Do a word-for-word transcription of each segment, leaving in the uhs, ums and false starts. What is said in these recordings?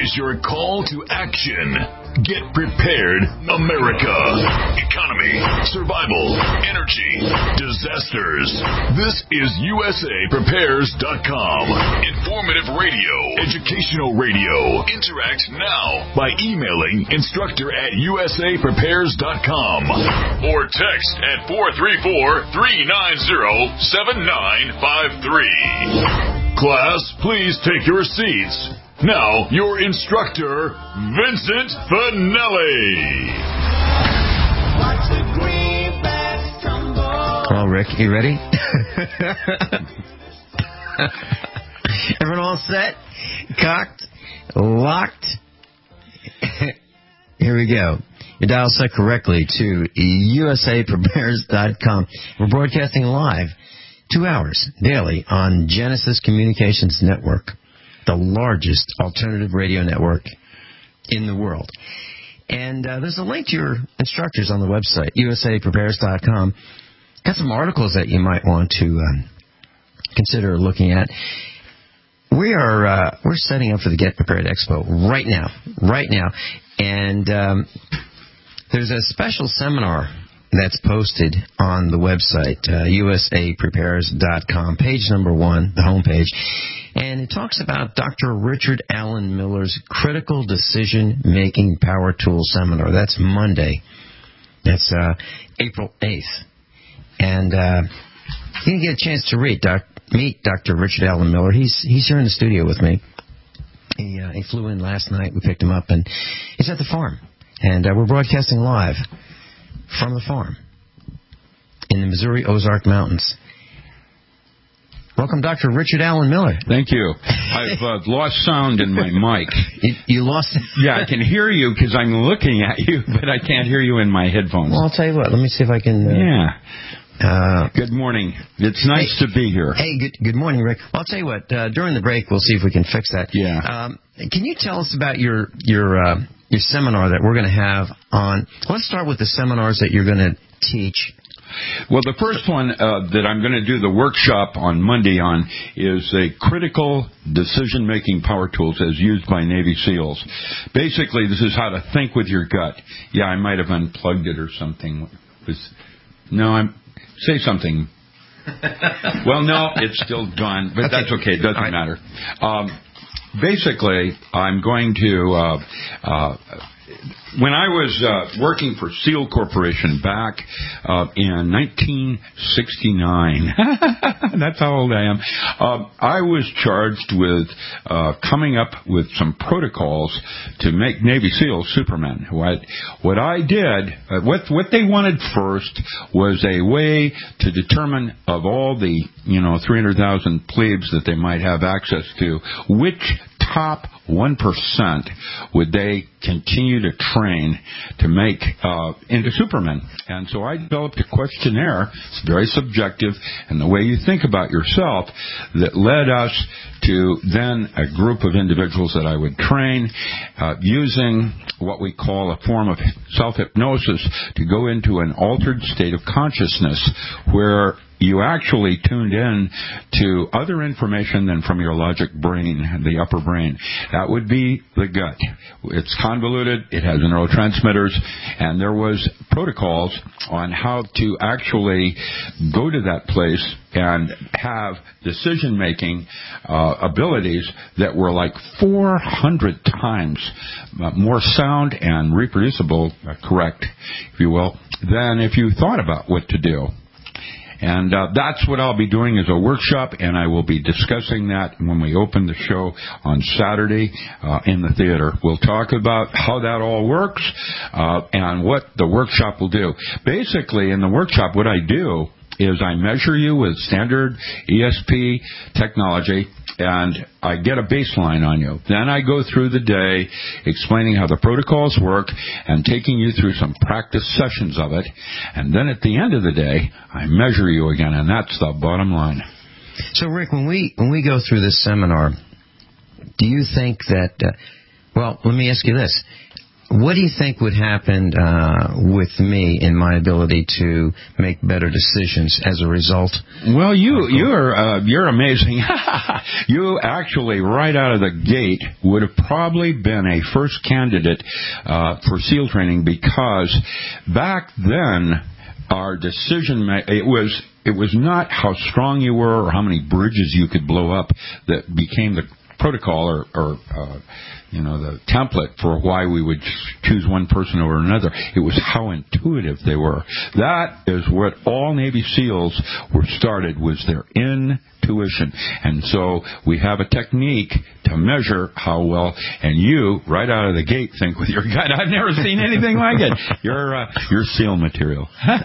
is your call to action. Get prepared, America. Economy, survival, energy, disasters. This is U S A Prepares dot com. Informative radio, educational radio. Interact now by emailing instructor at U S A Prepares dot com or text at four three four, three nine zero, seven nine five three. Class, please take your seats. Now, your instructor, Vincent Finelli. Well, Rick, you ready? Everyone all set? Cocked? Locked? Here we go. Your dial set correctly to U S A Prepares dot com. We're broadcasting live two hours daily on Genesis Communications Network, the largest alternative radio network in the world. And uh, there's a link to your instructors on the website, U S A Prepares dot com. Got some articles that you might want to um, consider looking at. We are uh, we're setting up for the Get Prepared Expo right now, right now. And um, there's a special seminar that's posted on the website, uh, U S A Prepares dot com, page number one, the homepage. And it talks about Doctor Richard Allen Miller's Critical Decision-Making Power Tool Seminar. That's Monday. That's uh, April eighth. And uh, you can get a chance to read, doc, meet Doctor Richard Allen Miller. He's he's here in the studio with me. He, uh, he flew in last night. We picked him up, and he's at the farm. And uh, we're broadcasting live from the farm in the Missouri Ozark Mountains. Welcome, Doctor Richard Allen Miller. Thank you. I've uh, lost sound in my mic. You, you lost it? Yeah, I can hear you because I'm looking at you, but I can't hear you in my headphones. Well, I'll tell you what. Let me see if I can... Uh, yeah. Uh, good morning. It's nice hey, to be here. Hey, good good morning, Rick. Well, I'll tell you what. Uh, during the break, we'll see if we can fix that. Yeah. Um, can you tell us about your your uh, your seminar that we're going to have on... Let's start with the seminars that you're going to teach. Well, the first one uh, that I'm going to do the workshop on Monday on is a critical decision-making power tools as used by Navy SEALs. Basically, this is how to think with your gut. Yeah, I might have unplugged it or something. It was, no, I'm say something. Well, no, it's still gone, but okay. That's okay. It doesn't right. matter. Um, basically, I'm going to... Uh, uh, When I was uh, working for SEAL Corporation back uh, in nineteen sixty-nine, that's how old I am, uh, I was charged with uh, coming up with some protocols to make Navy SEALs Supermen. What, what I did, uh, what, what they wanted first was a way to determine of all the, you know, three hundred thousand plebes that they might have access to, which top one percent would they continue to train to make uh, into Supermen. And so I developed a questionnaire. It's very subjective, and the way you think about yourself that led us to then a group of individuals that I would train uh, using what we call a form of self-hypnosis to go into an altered state of consciousness where you actually tuned in to other information than from your logic brain, the upper brain. That would be the gut. It's convoluted. It has neurotransmitters. And there was protocols on how to actually go to that place and have decision-making uh, abilities that were like four hundred times uh, more sound and reproducible, uh, correct, if you will, than if you thought about what to do. And uh, that's what I'll be doing as a workshop, and I will be discussing that when we open the show on Saturday uh, in the theater. We'll talk about how that all works uh, and what the workshop will do. Basically, in the workshop, what I do is I measure you with standard E S P technology, and I get a baseline on you. Then I go through the day explaining how the protocols work and taking you through some practice sessions of it. And then at the end of the day, I measure you again, and that's the bottom line. So, Rick, when we when we go through this seminar, do you think that, uh, well, let me ask you this. what do you think would happen uh, with me in my ability to make better decisions as a result? Well, you you're uh, you're amazing. You actually, right out of the gate, would have probably been a first candidate uh, for SEAL training, because back then our decision ma- it was it was not how strong you were or how many bridges you could blow up that became the protocol or, or uh, you know, the template for why we would choose one person over another. It was how intuitive they were. That is what all Navy SEALs were started, was their intuition. And so we have a technique to measure how well, and you, right out of the gate, think with your gut, I've never seen anything like it. You're, uh, you're SEAL material.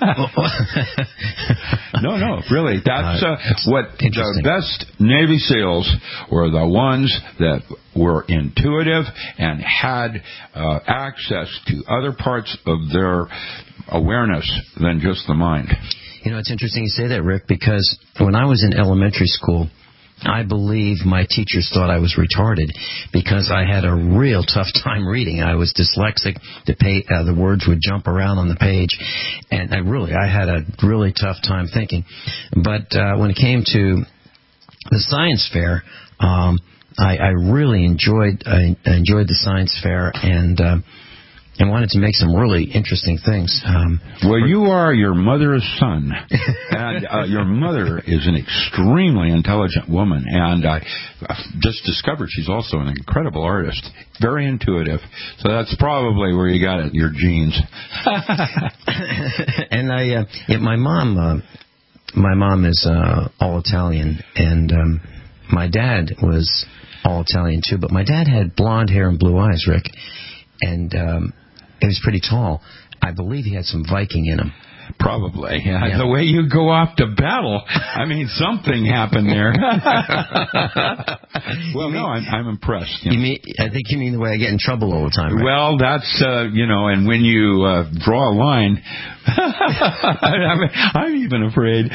no, no, really. That's uh, what the best Navy SEALs were, the ones that were intuitive and had uh, access to other parts of their awareness than just the mind. You know, it's interesting you say that, Rick, because when I was in elementary school, I believe my teachers thought I was retarded because I had a real tough time reading. I was dyslexic. The, pay, uh, the words would jump around on the page, and I really, I had a really tough time thinking. But uh, when it came to the science fair, um, I, I really enjoyed I enjoyed the science fair and uh, and wanted to make some really interesting things. Um, well, you are your mother's son, and uh, your mother is an extremely intelligent woman, and I just discovered she's also an incredible artist, very intuitive. So that's probably where you got it, your genes. And I, uh, yeah, my mom, uh, my mom is uh, all Italian, and um, my dad was all Italian too, but my dad had blonde hair and blue eyes, Rick, and um, he was pretty tall. I believe he had some Viking in him. Probably. Yeah. Yeah. The way you go off to battle, I mean, something happened there. Well, no, I'm, I'm impressed. You, know. you mean? I think you mean the way I get in trouble all the time, right? Well, that's, uh, you know, and when you uh, draw a line, I'm, I'm even afraid.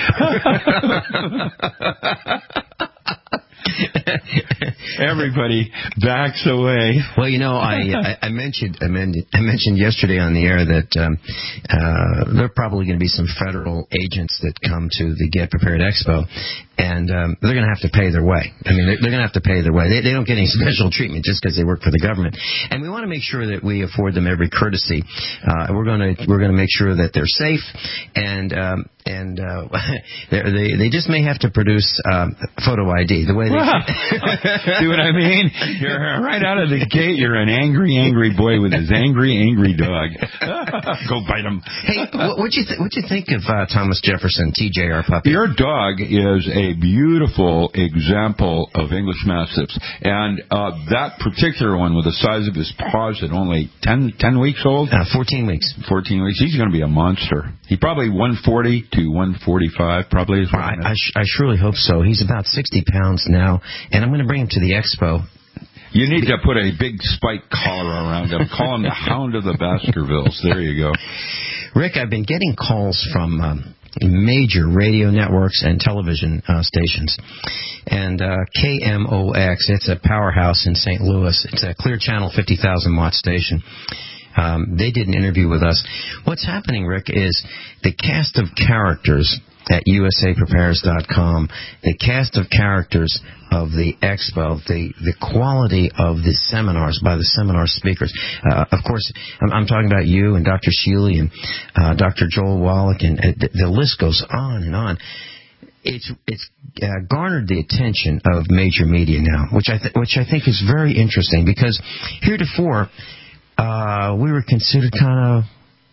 Everybody backs away. Well, you know, I, I, I mentioned I mentioned I mentioned yesterday on the air that um, uh, there are probably going to be some federal agents that come to the Get Prepared Expo, and um, they're going to have to pay their way. I mean, they're, they're going to have to pay their way. They, they don't get any special treatment just because they work for the government, and we want to make sure that we afford them every courtesy. Uh, we're going to we're going to make sure that they're safe, and um, and uh, they they just may have to produce um, photo I D the way they. See what I mean? You're right out of the gate. You're an angry, angry boy with his angry, angry dog. Go bite him. Hey, what'd you th- what'd you think of uh, Thomas Jefferson, T J, our puppy? Your dog is a beautiful example of English Mastiffs, and uh, that particular one with the size of his paws at only ten, ten weeks old, uh, fourteen weeks, fourteen weeks. He's going to be a monster. He probably one forty to one forty-five, probably. Is I, I, sh- I surely hope so. He's about sixty pounds now, and I'm going to bring him to the expo. You need to put a big spike collar around him. Call him the Hound of the Baskervilles. There you go. Rick, I've been getting calls from um, major radio networks and television uh, stations. And uh, K M O X, it's a powerhouse in Saint Louis. It's a Clear Channel fifty thousand watt station. Um, they did an interview with us. What's happening, Rick, is the cast of characters at U S A Prepares dot com, the cast of characters of the expo, the the quality of the seminars by the seminar speakers. Uh, of course, I'm, I'm talking about you and Doctor Sheely and uh, Doctor Joel Wallach, and uh, the, the list goes on and on. It's it's uh, garnered the attention of major media now, which I th- which I think is very interesting, because heretofore uh, we were considered kind of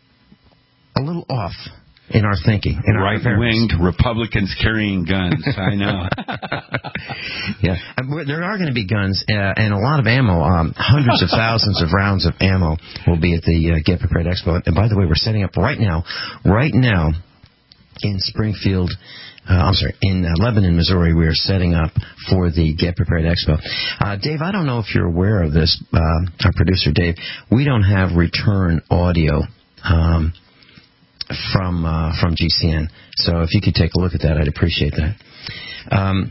a little off in our thinking. In right-winged our Republicans carrying guns. I know. Yeah, there are going to be guns uh, and a lot of ammo. Um, hundreds of thousands of rounds of ammo will be at the uh, Get Prepared Expo. And by the way, we're setting up right now, right now in Springfield. Uh, I'm sorry, in uh, Lebanon, Missouri, we are setting up for the Get Prepared Expo. Uh, Dave, I don't know if you're aware of this. Uh, our producer, Dave, we don't have return audio. Um, from uh, from G C N. So if you could take a look at that, I'd appreciate that. Um,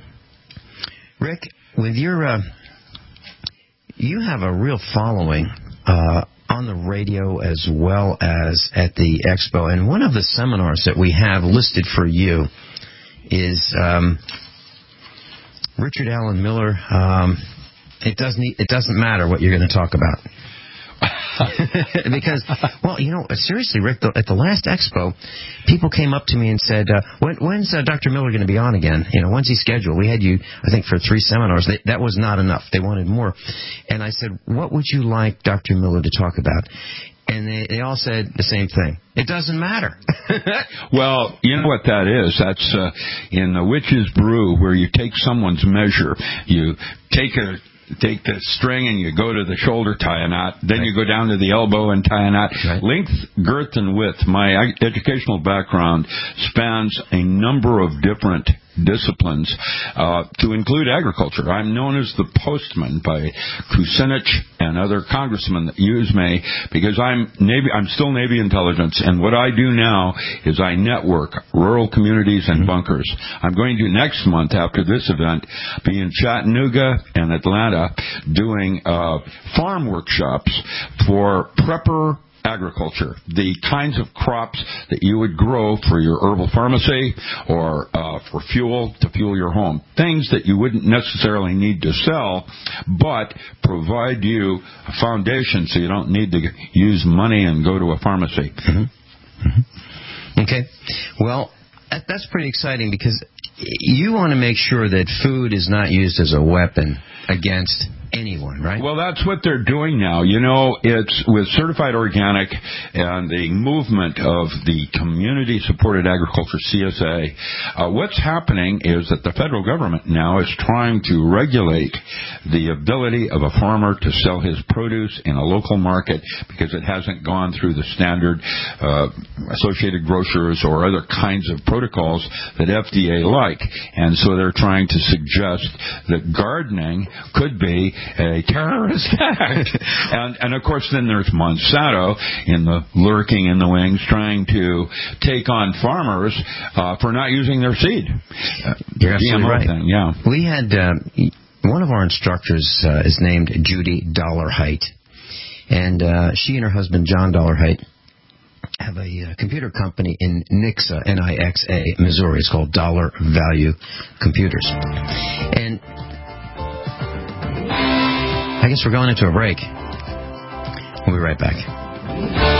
Rick, with your, uh, you have a real following uh, on the radio as well as at the expo. And one of the seminars that we have listed for you is um, Richard Allen Miller. Um, it doesn't it doesn't matter what you're going to talk about. Because, well, you know, seriously, Rick, the, at the last expo, people came up to me and said, uh, when, when's uh, Doctor Miller going to be on again? You know, when's he scheduled? We had you, I think, for three seminars. They, that was not enough. They wanted more. And I said, what would you like Doctor Miller to talk about? And they, they all said the same thing. It doesn't matter. Well, you know what that is? That's uh, in the witch's brew, where you take someone's measure. You take a... Take the string and you go to the shoulder, tie a knot. Then right. you go down to the elbow and tie a knot. Right. Length, girth, and width. My educational background spans a number of different disciplines, uh, to include agriculture. I'm known as the postman by Kucinich and other congressmen that use me because I'm Navy. I'm still Navy intelligence, and what I do now is I network rural communities and mm-hmm. bunkers. I'm going to next month after this event be in Chattanooga and Atlanta doing uh, farm workshops for prepper agriculture, the kinds of crops that you would grow for your herbal pharmacy or uh, for fuel to fuel your home. Things that you wouldn't necessarily need to sell, but provide you a foundation so you don't need to use money and go to a pharmacy. Mm-hmm. Mm-hmm. Okay. Well, that, that's pretty exciting because you want to make sure that food is not used as a weapon against anyone, right? Well, that's what they're doing now. You know, it's with Certified Organic and the movement of the Community-Supported Agriculture, C S A, uh, what's happening is that the federal government now is trying to regulate the ability of a farmer to sell his produce in a local market because it hasn't gone through the standard uh, Associated Grocers or other kinds of protocols that F D A like. And so they're trying to suggest that gardening could be a terrorist act. and, and, of course, then there's Monsanto in the lurking in the wings trying to take on farmers uh, for not using their seed. Uh, You're absolutely right. Thing, yeah. We had uh, one of our instructors uh, is named Judy Dollarhite, and uh, she and her husband, John Dollarhite, have a uh, computer company in Nixa, N I X A, Missouri. It's called Dollar Value Computers. And I guess we're going into a break. We'll be right back.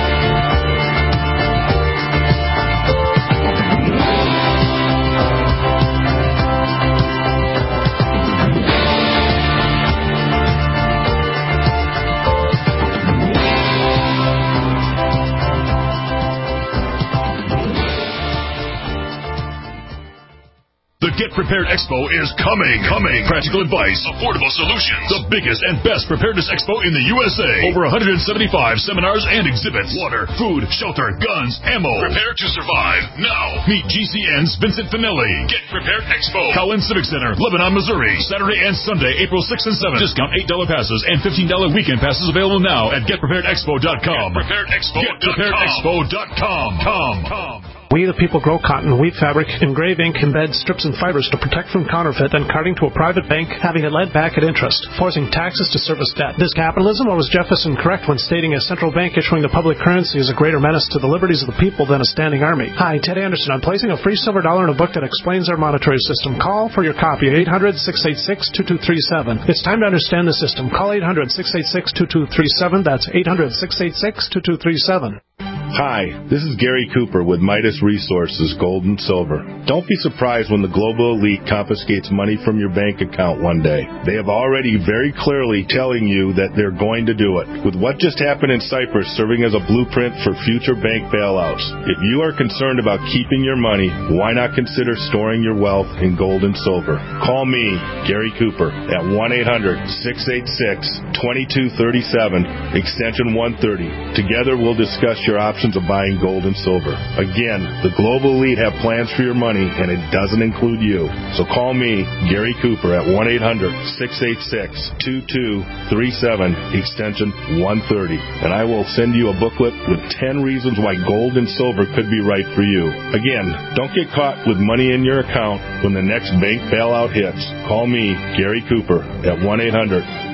The Get Prepared Expo is coming. Coming. Practical advice, affordable solutions. The biggest and best preparedness expo in the U S A. Over one hundred seventy-five seminars and exhibits. Water, food, shelter, guns, ammo. Prepare to survive. Now, meet G C N's Vincent Finelli. Get Prepared Expo. Collins Civic Center, Lebanon, Missouri. Saturday and Sunday, April sixth and seventh. Discount eight dollars passes and fifteen dollars weekend passes available now at get prepared expo dot com. get prepared expo dot com. get prepared expo dot com. Com. Com. We the people grow cotton, weave fabric, engrave ink, embed strips and fibers to protect from counterfeit and carting to a private bank, having it lent back at interest, forcing taxes to service debt. This capitalism, or was Jefferson correct when stating a central bank issuing the public currency is a greater menace to the liberties of the people than a standing army? Hi, Ted Anderson. I'm placing a free silver dollar in a book that explains our monetary system. Call for your copy at eight hundred, six eight six, two two three seven. It's time to understand the system. Call eight hundred, six eight six, two two three seven. That's eight hundred, six eight six, two two three seven. Hi, this is Gary Cooper with Midas Resources Gold and Silver. Don't be surprised when the global elite confiscates money from your bank account one day. They have already very clearly telling you that they're going to do it, with what just happened in Cyprus serving as a blueprint for future bank bailouts. If you are concerned about keeping your money, why not consider storing your wealth in gold and silver? Call me, Gary Cooper, at one eight hundred, six eight six, two two three seven, extension one thirty. Together we'll discuss your options of buying gold and silver. Again, the global elite have plans for your money, and it doesn't include you. So call me, Gary Cooper, at one eight hundred, six eight six, two two three seven, extension one thirty, and I will send you a booklet with ten reasons why gold and silver could be right for you. Again, don't get caught with money in your account when the next bank bailout hits. Call me, Gary Cooper, at one eight hundred,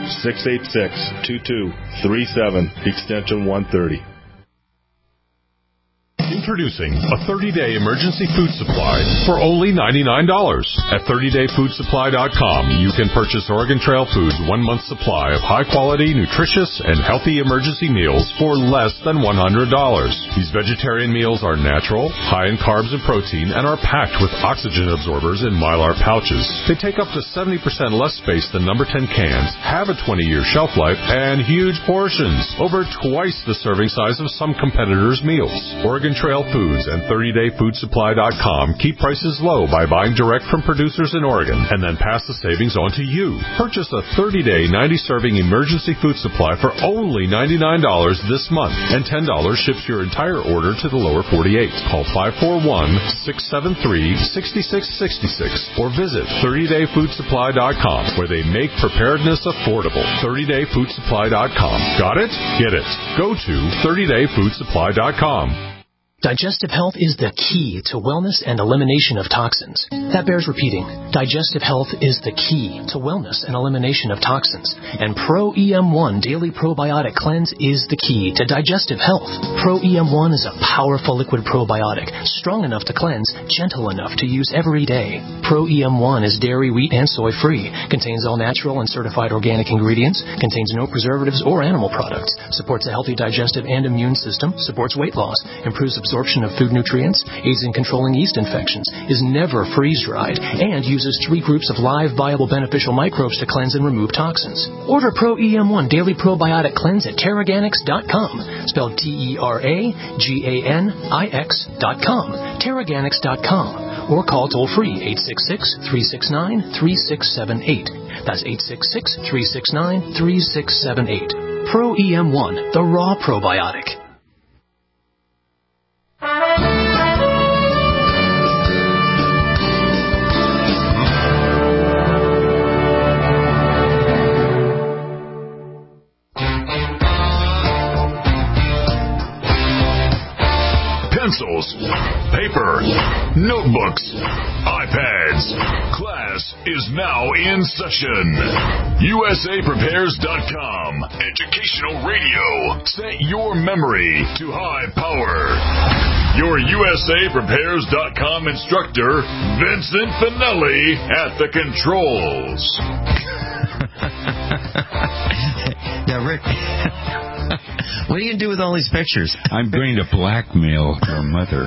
six eight six, two two three seven, extension one thirty. Introducing a thirty-day emergency food supply for only ninety-nine dollars. At thirty day food supply dot com, you can purchase Oregon Trail Foods' one-month supply of high-quality, nutritious, and healthy emergency meals for less than one hundred dollars. These vegetarian meals are natural, high in carbs and protein, and are packed with oxygen absorbers in Mylar pouches. They take up to seventy percent less space than number ten cans, have a twenty year shelf life, and huge portions, over twice the serving size of some competitors' meals. Oregon Trail Foods and thirty day food supply dot com keep prices low by buying direct from producers in Oregon and then pass the savings on to you. Purchase a thirty day, ninety serving emergency food supply for only ninety-nine dollars this month, and ten dollars ships your entire order to the lower forty-eight. Call five four one, six seven three, six six six six or visit thirty day food supply dot com, where they make preparedness affordable. thirty day food supply dot com. Got it? Get it. Go to thirty day food supply dot com. Digestive health is the key to wellness and elimination of toxins. That bears repeating. Digestive health is the key to wellness and elimination of toxins. And Pro E M one Daily Probiotic Cleanse is the key to digestive health. Pro E M one is a powerful liquid probiotic, strong enough to cleanse, gentle enough to use every day. Pro E M one is dairy, wheat, and soy-free, contains all natural and certified organic ingredients, contains no preservatives or animal products, supports a healthy digestive and immune system, supports weight loss, improves absorption of food nutrients, aids in controlling yeast infections, is never freeze-dried, and uses three groups of live, viable, beneficial microbes to cleanse and remove toxins. Order Pro E M one Daily Probiotic Cleanse at Terraganics dot com, spelled T E R A G A N I X dot com, Terraganics dot com, or call toll-free eight six six, three six nine, three six seven eight. That's eight six six, three six nine, three six seven eight. Pro E M one, the raw probiotic. Pencils, paper, notebooks, iPads. Class is now in session. U S A Prepares dot com. Educational radio. Set your memory to high power. Your U S A Prepares dot com instructor, Vincent Finelli, at the controls. Now, Rick, what are you going to do with all these pictures? I'm going to blackmail your mother.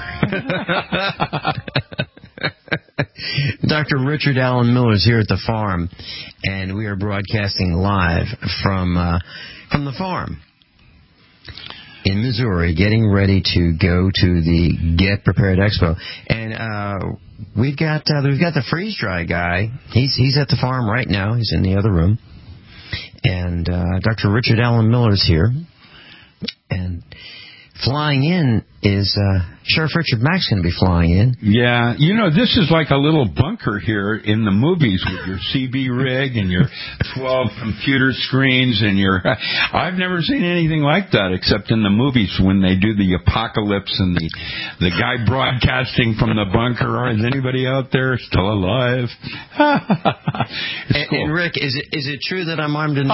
Doctor Richard Allen Miller is here at the farm, and we are broadcasting live from uh, from the farm in Missouri, getting ready to go to the Get Prepared Expo. And uh, we've got uh, we've got the freeze dry guy. He's he's at the farm right now. He's in the other room. And uh, Doctor Richard Allen Miller is here. And flying in is uh, Sheriff Richard Mack's going to be flying in. Yeah, you know, this is like a little bunker here in the movies with your C B rig and your twelve computer screens and your... I've never seen anything like that except in the movies when they do the apocalypse and the the guy broadcasting from the bunker. Is anybody out there still alive? and, cool. and Rick, is it is it true that I'm armed and...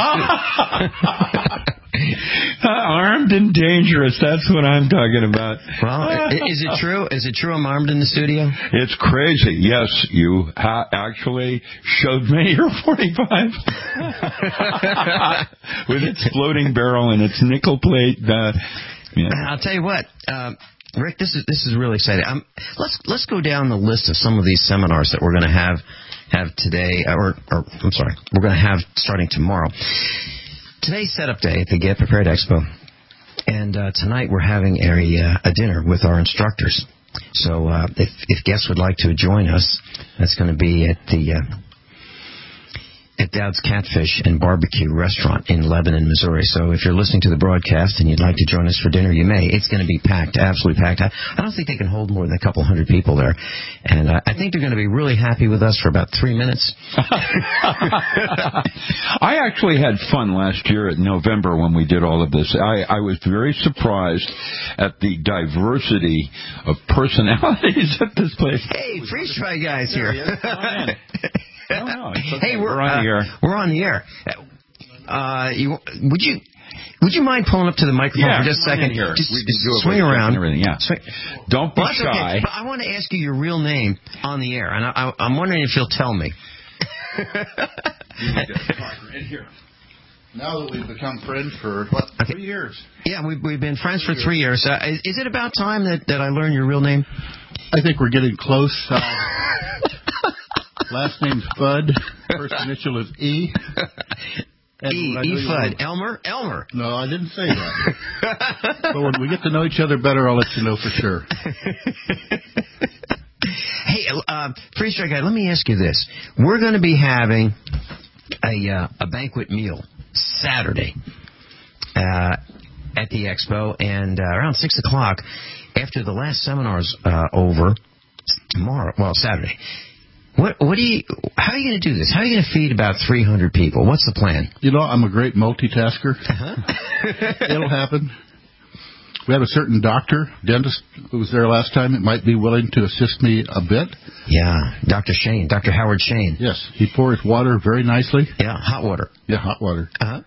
Armed and dangerous. That's what I'm talking about. Well, is it true? Is it true I'm armed in the studio? It's crazy. Yes, you ha- actually showed me your forty-five with its floating barrel and its nickel plate. Uh, yeah. I'll tell you what, uh, Rick. This is this is really exciting. Um, let's let's go down the list of some of these seminars that we're going to have have today, or, or I'm sorry, we're going to have starting tomorrow. Today's setup day at the Get Prepared Expo, and uh, tonight we're having a, uh, a dinner with our instructors. So uh, if, if guests would like to join us, that's going to be at the uh, at Dowd's Catfish and Barbecue Restaurant in Lebanon, Missouri. So if you're listening to the broadcast and you'd like to join us for dinner, you may. It's going to be packed, absolutely packed. I, I don't think they can hold more than a couple hundred people there. And uh, I think they're going to be really happy with us for about three minutes. I actually had fun last year in November when we did all of this. I, I was very surprised at the diversity of personalities at this place. Hey, freeze try guys here. No, no, it's okay. Hey, we're, we're on uh, the air. We're on the air. uh, you, would you would you mind pulling up to the microphone yeah, for just a second? Here. Just, we just do it swing around. Everything. Yeah. Swing. Don't be well, shy. Okay. But I want to ask you your real name on the air, and I, I, I'm wondering if you'll tell me. In here. Now that we've become friends for, what, okay. three years? Yeah, we've, we've been friends for three years. Uh, is, is it about time that, that I learn your real name? I think we're getting close. Uh, last name's Fudd. First initial is E. And E, E Fudd. Elmer? Elmer. No, I didn't say that. But when we get to know each other better, I'll let you know for sure. Hey, uh, Freeze Dry Guy, let me ask you this. We're going to be having a, uh, a banquet meal Saturday uh, at the expo, and uh, around six o'clock, after the last seminar's uh, over, tomorrow, well, Saturday, what, what do you, how are you going to do this? How are you going to feed about three hundred people? What's the plan? You know, I'm a great multitasker. Uh-huh. It'll happen. We have a certain doctor, dentist, who was there last time. It might be willing to assist me a bit. Yeah, Doctor Shane, Doctor Howard Shane. Yes, he pours water very nicely. Yeah, hot water. Yeah, hot water. Uh-huh.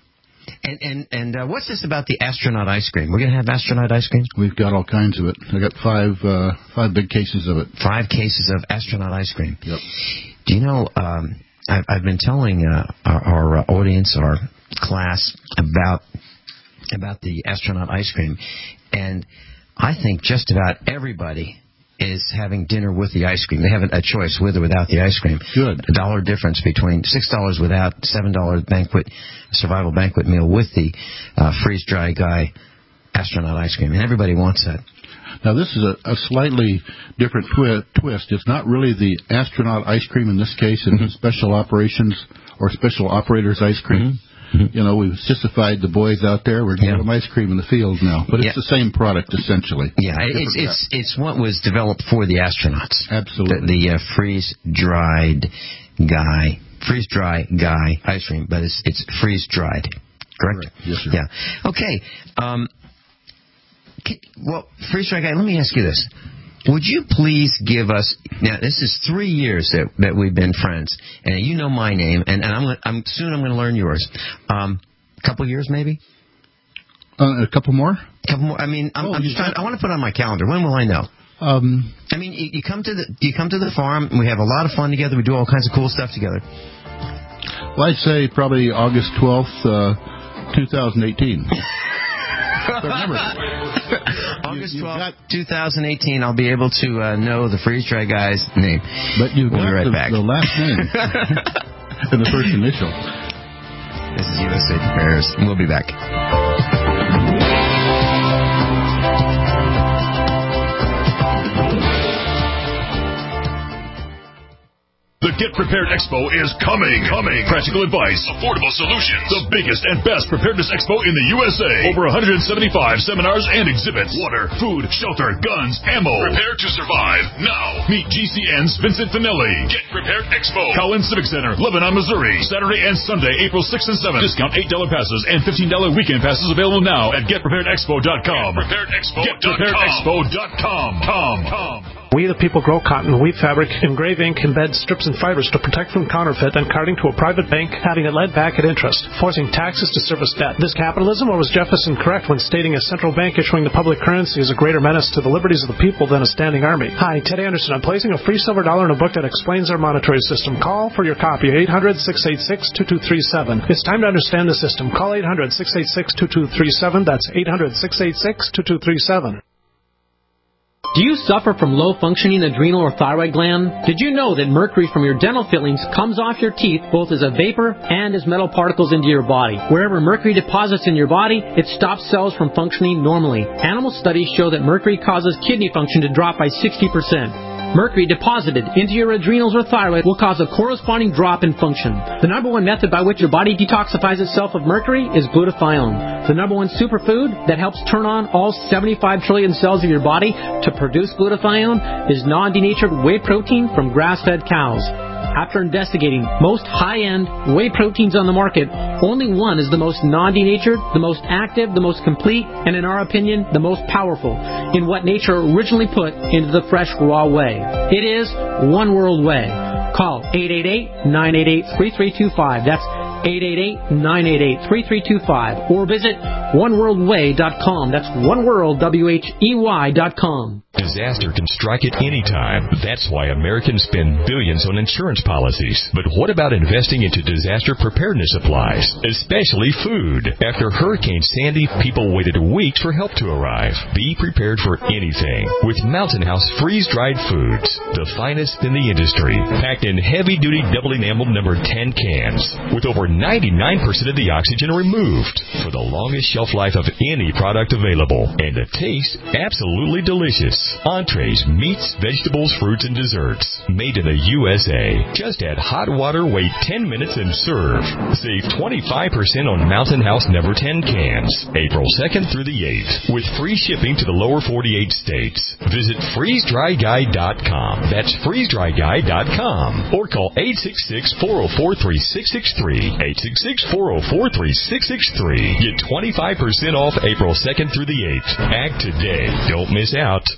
And and and uh, what's this about the astronaut ice cream? We're going to have astronaut ice cream? We've got all kinds of it. I got five uh, five big cases of it. Five cases of astronaut ice cream. Yep. Do you know, um, I've, I've been telling uh, our, our uh, audience, our class, about about the astronaut ice cream, and I think just about everybody is having dinner with the ice cream. They have a choice with or without the ice cream. Good. A dollar difference between six dollars without, seven dollars banquet, survival banquet meal with the uh, Freeze Dry Guy astronaut ice cream, and everybody wants that. Now, this is a, a slightly different twi- twist. It's not really the astronaut ice cream in this case. It's mm-hmm. special operations or special operators ice cream. Mm-hmm. Mm-hmm. You know, we've sissified the boys out there. We're giving yeah. them ice cream in the field now. But it's yeah. the same product, essentially. Yeah, it's it's, it's what was developed for the astronauts. Absolutely. The, the uh, freeze-dried guy, freeze-dry guy ice cream, but it's it's freeze-dried, correct? Correct. Yes, sir. Yeah. Okay. Um, can, well, freeze-dry guy, let me ask you this. Would you please give us, now this is three years that, that we've been friends, and you know my name, and, and I'm, gonna, I'm soon I'm going to learn yours. Um, a couple years maybe? Uh, a couple more? A couple more. I mean, I'm, oh, I'm just trying, I want to put it on my calendar. When will I know? Um, I mean, you, you come to the you come to the farm, and we have a lot of fun together. We do all kinds of cool stuff together. Well, I'd say probably August twelfth, uh, twenty eighteen. Remember, August twelfth, twenty eighteen, I'll be able to uh, know the Freeze Dry Guy's name. But you we'll got be right the, back. the last name and the first initial. This is U S A Prepares. We'll be back. The Get Prepared Expo is coming. Coming. Practical advice. Affordable solutions. The biggest and best preparedness expo in the U S A. Over one hundred seventy-five seminars and exhibits. Water, food, shelter, guns, ammo. Prepare to survive now. Meet G C N's Vincent Finelli. Get Prepared Expo. Collins Civic Center, Lebanon, Missouri. Saturday and Sunday, April sixth and seventh. Discount eight dollars passes and fifteen dollars weekend passes available now at get prepared expo dot com. get prepared expo dot com. Tom, Tom. We the people grow cotton, weave fabric, engrave ink, embed strips and fibers to protect from counterfeit and carting to a private bank, having it led back at interest, forcing taxes to service debt. This capitalism, or was Jefferson correct when stating a central bank issuing the public currency is a greater menace to the liberties of the people than a standing army? Hi, Ted Anderson. I'm placing a free silver dollar in a book that explains our monetary system. Call for your copy, eight hundred, six eight six, two two three seven. It's time to understand the system. Call eight hundred, six eight six, two two three seven. That's eight hundred, six eight six, two two three seven. Do you suffer from low-functioning adrenal or thyroid gland? Did you know that mercury from your dental fillings comes off your teeth both as a vapor and as metal particles into your body? Wherever mercury deposits in your body, it stops cells from functioning normally. Animal studies show that mercury causes kidney function to drop by sixty percent. Mercury deposited into your adrenals or thyroid will cause a corresponding drop in function. The number one method by which your body detoxifies itself of mercury is glutathione. The number one superfood that helps turn on all seventy-five trillion cells of your body to produce glutathione is non-denatured whey protein from grass-fed cows. After investigating most high-end whey proteins on the market, only one is the most non-denatured, the most active, the most complete, and in our opinion, the most powerful in what nature originally put into the fresh, raw whey. It is One World Whey. Call eight eight eight, nine eight eight, three three two five. That's eight eight eight, nine eight eight, three three two five or visit one world way dot com. That's one world, W H E Y dot com. Disaster can strike at any time. That's why Americans spend billions on insurance policies. But what about investing into disaster preparedness supplies, especially food? After Hurricane Sandy, people waited weeks for help to arrive. Be prepared for anything with Mountain House freeze-dried foods, the finest in the industry, packed in heavy-duty double-enameled number ten cans, with over ninety-nine percent of the oxygen removed for the longest shelf life of any product available, and the taste absolutely delicious. Entrees, meats, vegetables, fruits, and desserts. Made in the U S A. Just add hot water, wait ten minutes, and serve. Save twenty-five percent on Mountain House number ten cans. April second through the eighth. With free shipping to the lower forty-eight states. Visit freeze dry guy dot com. That's freeze dry guy dot com. Or call eight six six, four oh four, three six six three. eight six six, four oh four, three six six three. Get twenty-five percent off April second through the eighth. Act today. Don't miss out.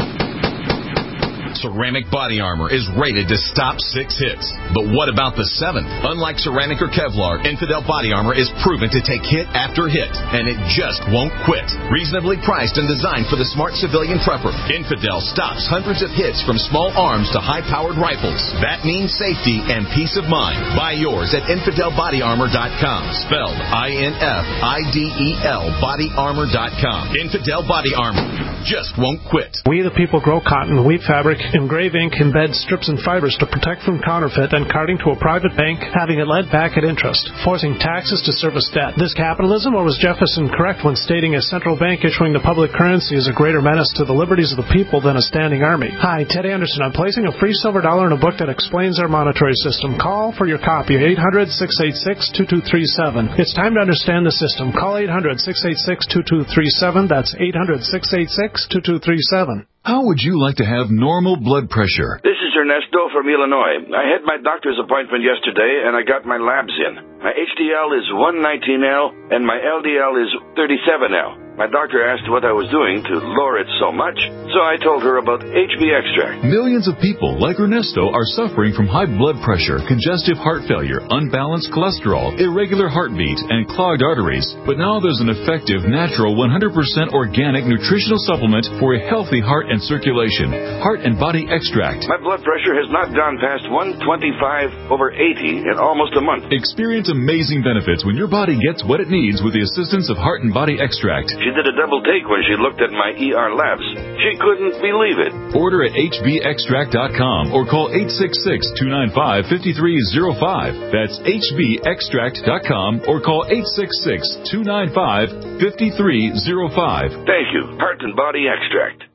Ceramic body armor is rated to stop six hits. But what about the seventh? Unlike ceramic or Kevlar, Infidel body armor is proven to take hit after hit, and it just won't quit. Reasonably priced and designed for the smart civilian prepper, Infidel stops hundreds of hits from small arms to high-powered rifles. That means safety and peace of mind. Buy yours at infidel body armor dot com. Spelled I N F I D E L body armor dot com. Infidel body armor just won't quit. We the people grow cotton, weave fabric, engrave ink, embed strips and fibers to protect from counterfeit and carting to a private bank, having it led back at interest, forcing taxes to service debt. This capitalism, or was Jefferson correct when stating a central bank issuing the public currency is a greater menace to the liberties of the people than a standing army? Hi, Ted Anderson. I'm placing a free silver dollar in a book that explains our monetary system. Call for your copy, eight hundred, six eight six, two two three seven. It's time to understand the system. Call eight hundred, six eight six, two two three seven. That's eight hundred, six eight six, two two three seven. How would you like to have normal blood pressure? This is Ernesto from Illinois. I had my doctor's appointment yesterday, and I got my labs in. My H D L is one nineteen L, and my L D L is thirty-seven L. My doctor asked what I was doing to lower it so much, so I told her about H B extract. Millions of people like Ernesto are suffering from high blood pressure, congestive heart failure, unbalanced cholesterol, irregular heartbeat, and clogged arteries. But now there's an effective, natural, one hundred percent organic nutritional supplement for a healthy heart and circulation. Heart and Body Extract. My blood pressure has not gone past one twenty-five over eighty in almost a month. Experience amazing benefits when your body gets what it needs with the assistance of Heart and Body Extract. She did a double take when she looked at my E R labs. She couldn't believe it. Order at H B extract dot com or call eight six six, two nine five, five three zero five. That's H B extract dot com or call eight six six, two nine five, five three zero five. Thank you. Heart and Body Extract.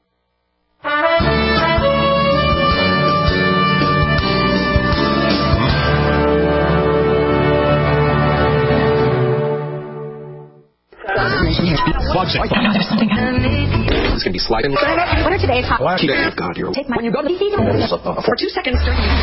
There's something happening. It's going to be sliding. What are today's hot? Well, actually, God, you're... Take my... When you go to the season, for two seconds during the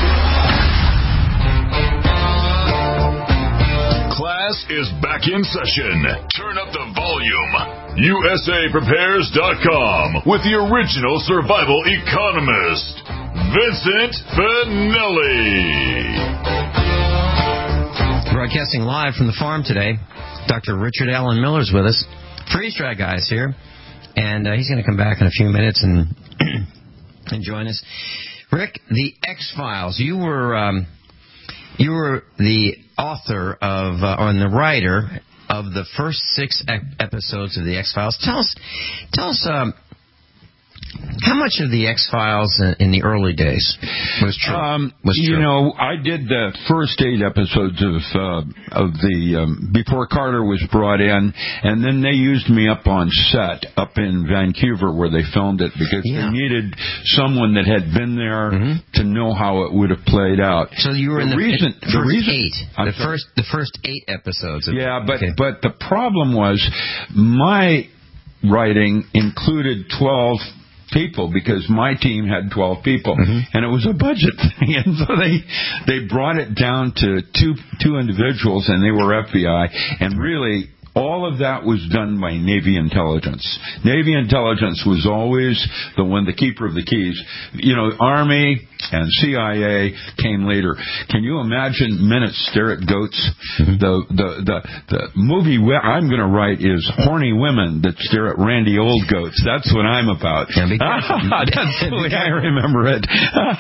Class is back in session. Turn up the volume. U S A Prepares dot com with the original survival economist, Vincent Finelli. Broadcasting live from the farm today, Doctor Richard Allen Miller's with us. Freeze Dry Guy's here, and uh, he's going to come back in a few minutes and and join us. Rick, the X-Files. You were um, you were the author of, uh, or the writer of the first six ep- episodes of the X-Files. Tell us, tell us. Um, How much of the X-Files in the early days was true? Um, was true? You know, I did the first eight episodes of uh, of the um, before Carter was brought in, and then they used me up on set up in Vancouver where they filmed it because yeah. they needed someone that had been there mm-hmm. to know how it would have played out. So you were the in the, reason, first the reason, eight, I'm the sorry. first the first eight episodes. Of yeah, but okay. but the problem was my writing included twelve people because my team had twelve people mm-hmm. and it was a budget thing, and so they they brought it down to two two individuals, and they were F B I, and really all of that was done by Navy intelligence. Navy intelligence was always the one, the keeper of the keys. You know, Army and C I A came later. Can you imagine men that stare at goats? Mm-hmm. The, the the the movie I'm going to write is Horny Women That Stare at Randy Old Goats. That's what I'm about. Yeah, be careful. That's the way I remember it.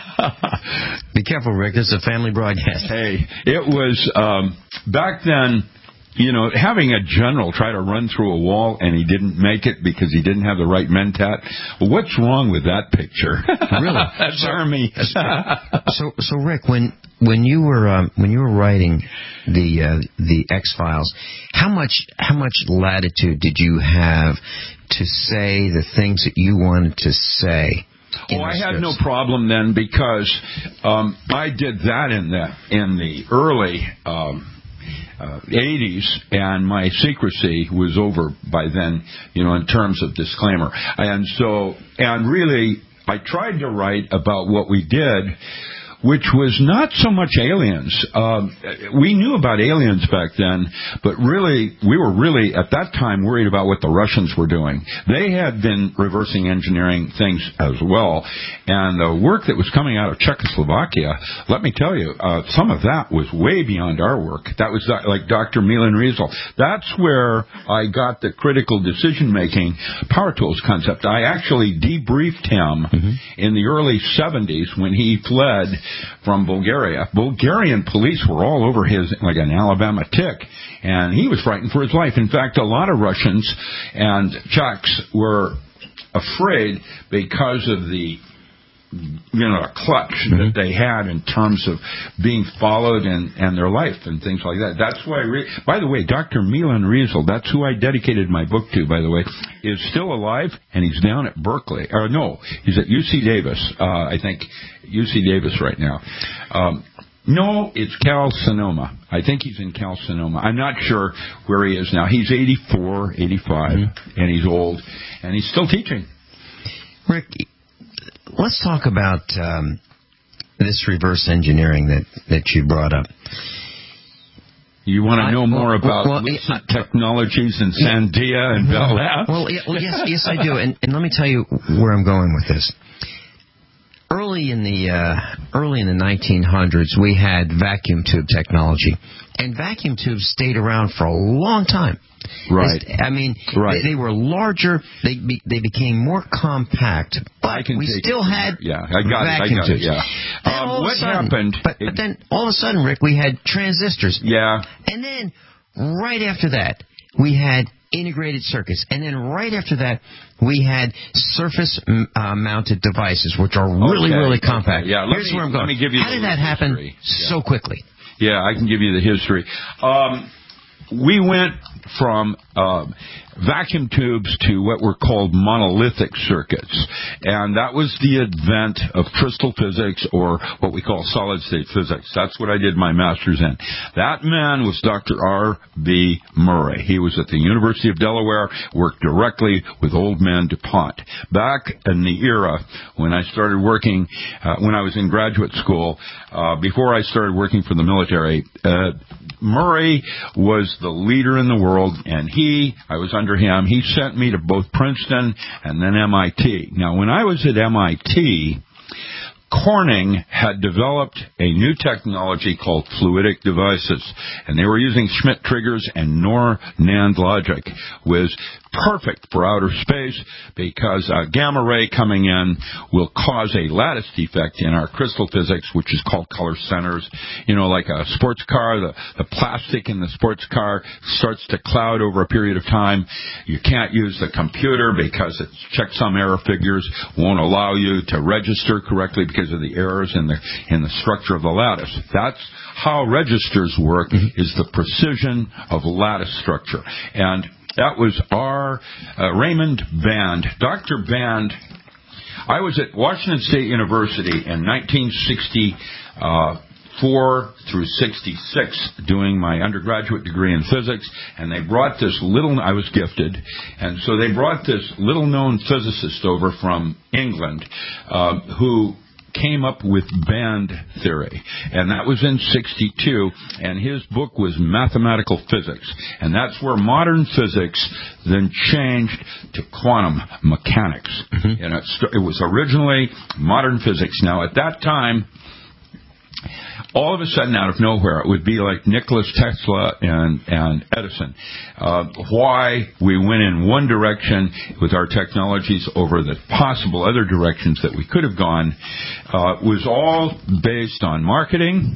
Be careful, Rick. This is a family broadcast. Hey, it was um, back then. You know, having a general try to run through a wall and he didn't make it because he didn't have the right mentat. Well, what's wrong with that picture? Really? That's Army. so, so Rick, when when you were um, when you were writing the uh, the X-Files, how much how much latitude did you have to say the things that you wanted to say? Oh, I had no problem then because um, I did that in the in the early. Um, Uh, eighties, and my secrecy was over by then, you know, in terms of disclaimer. And so, and really, I tried to write about what we did, which was not so much aliens. Um, we knew about aliens back then, but really, we were really, at that time, worried about what the Russians were doing. They had been reversing engineering things as well, and the work that was coming out of Czechoslovakia, let me tell you, uh, some of that was way beyond our work. That was like Doctor Milan Riesel. That's where I got the critical decision-making power tools concept. I actually debriefed him mm-hmm. in the early seventies when he fled from Bulgaria. Bulgarian police were all over his like an Alabama tick, and he was frightened for his life. In fact, a lot of Russians and Czechs were afraid because of the you know, a clutch mm-hmm. that they had in terms of being followed and, and their life and things like that. That's why, re- by the way, Doctor Milan Riesel, that's who I dedicated my book to, by the way, is still alive, and he's down at Berkeley. Or no, he's at U C Davis, uh, I think, U C Davis right now. Um, no, it's Cal Sonoma. I think he's in Cal Sonoma. I'm not sure where he is now. He's eighty-four, eighty-five, mm-hmm. and he's old, and he's still teaching. Rick, let's talk about um, this reverse engineering that, that you brought up. You want to I, know more well, about well, well, technologies in Sandia and Bell Labs? Well, yeah, well, yes, yes, I do. And, and let me tell you where I'm going with this. Early in the uh, early in the nineteen hundreds, we had vacuum tube technology, and vacuum tubes stayed around for a long time. Right. It's, I mean, right. they, they were larger. They be, they became more compact, but we still had yeah. I got vacuum it. I got tubes. it. Yeah. Um, what sudden, happened? But, but then all of a sudden, Rick, we had transistors. Yeah. And then right after that, we had integrated circuits. And then right after that, we had surface-mounted uh, devices, which are really, okay. really compact. Okay. Yeah, Here's me, where I'm going. Let me give you How did that happen history. so yeah. quickly? Yeah, I can give you the history. Um, we went from uh, vacuum tubes to what were called monolithic circuits. And that was the advent of crystal physics, or what we call solid-state physics. That's what I did my master's in. That man was Doctor R B Murray. He was at the University of Delaware, worked directly with old man DuPont. Back in the era when I started working, uh, when I was in graduate school, uh, before I started working for the military, uh, Murray was the leader in the world, and he, I was under him, he sent me to both Princeton and then M I T. Now, when I was at M I T, Corning had developed a new technology called fluidic devices, and they were using Schmidt triggers, and Nor NAND logic was perfect for outer space because a gamma ray coming in will cause a lattice defect in our crystal physics, which is called color centers. You know, like a sports car, the, the plastic in the sports car starts to cloud over a period of time. You can't use the computer because its checksum error figures won't allow you to register correctly because of the errors in the in the structure of the lattice. That's how registers work, mm-hmm. is the precision of lattice structure. And that was our uh, Raymond Band. Doctor Band, I was at Washington State University in nineteen sixty-four through sixty-six doing my undergraduate degree in physics, and they brought this little, I was gifted, and so they brought this little-known physicist over from England uh, who came up with band theory, and that was in sixty-two, and his book was Mathematical Physics, and that's where modern physics then changed to quantum mechanics. Mm-hmm. And it, it was originally modern physics. Now, at that time, all of a sudden, out of nowhere, it would be like Nikola Tesla and, and Edison. Uh, why we went in one direction with our technologies over the possible other directions that we could have gone uh, was all based on marketing